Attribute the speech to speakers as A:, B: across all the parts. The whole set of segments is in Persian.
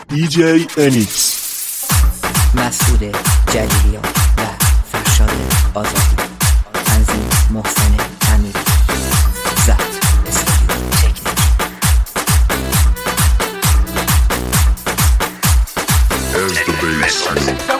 A: DJ Enix،
B: مسعود جلیلیان و فرشاد آزادی، تنظیم محسن امیری، ضبط استودیو تکنیک.
C: As the bass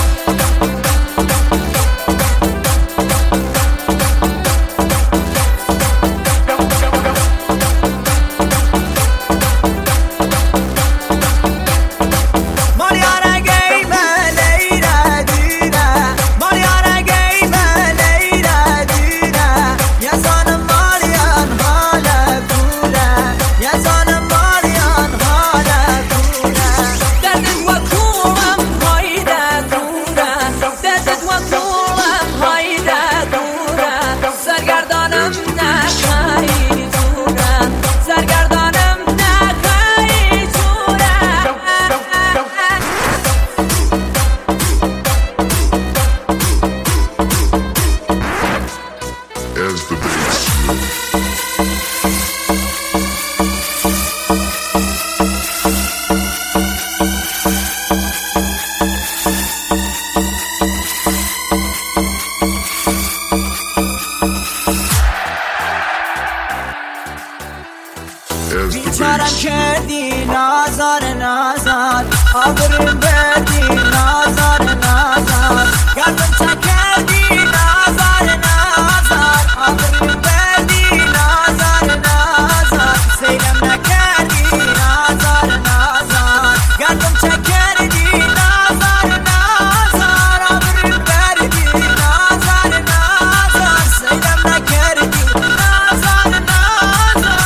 D: بیچارم کردی نازار نازار، آبرون بردی نازار نازار، گردم چه کردی نازار نازار، آبرون بردی نازار نازار، سیلم نکردی نازار نازار، گردم چه کردی نازار نازار، آبرون بردی نازار نازار، سیلم نکردی نازار نازار.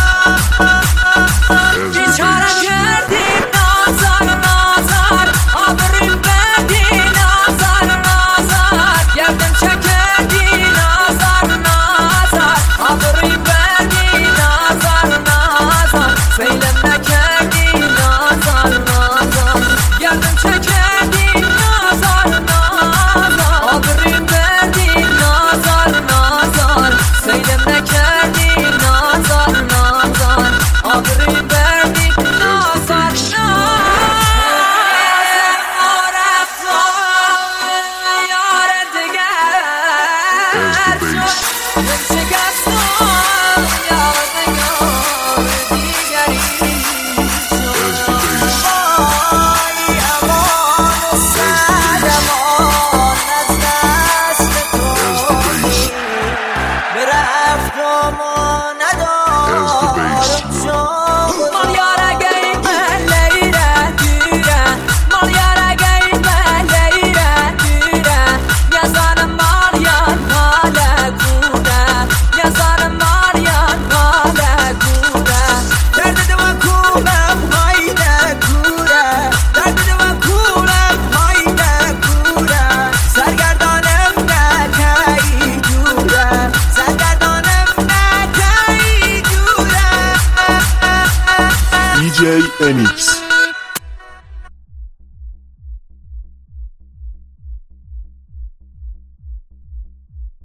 D: بیچارم کردی نازار نازار، آبرون بردی نازار نازار، گردم چه کردی نازار نازار، آبرون بردی نازار نازار، سیلم نکردی نازار نازار، گردم چه کردی نازار نازار، آبرون بردی نازار نازار، سیلم نکردی نازار نازار، آبرون بردی نازار
A: DJ Enix.